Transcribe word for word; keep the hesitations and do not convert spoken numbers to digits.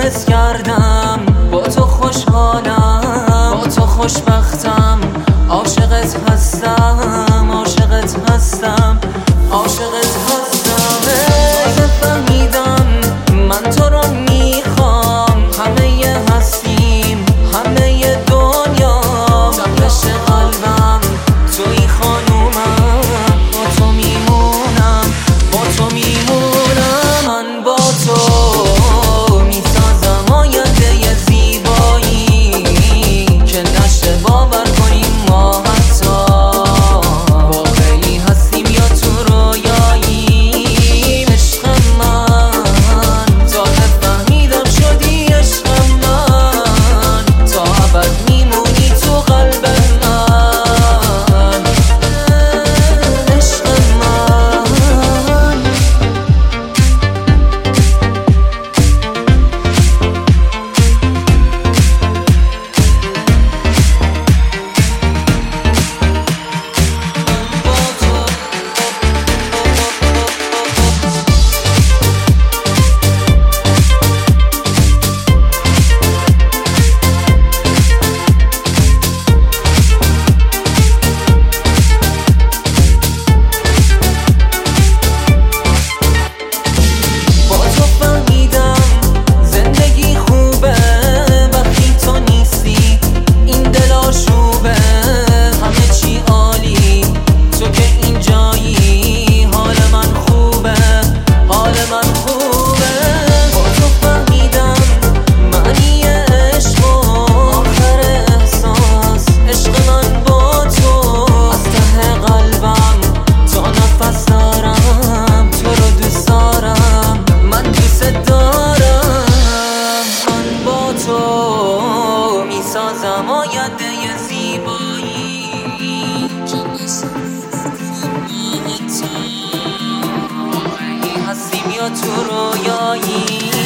حس کردم با تو خوشحالم، با تو خوشبختم، عاشقت هستم، عاشقت هستم، عاشقت هستم. تازه فهمیدم من تو رو میخوام، همه هستیم همه دنیا، تپش قلبم توی خانومم، با تو میمونم با تو میمونم. من با تو میسازم آینده زیبایی که نشه باور کنیم ما حتی واقعی هستیم یا تو رویایی. عشق من تازه فهمیدم شدی عشق من، تا ابد میمونی تو قلب من، عشق من. میسازم آینده زیبایی که نشه واقعی هستیم یا تو رویایی.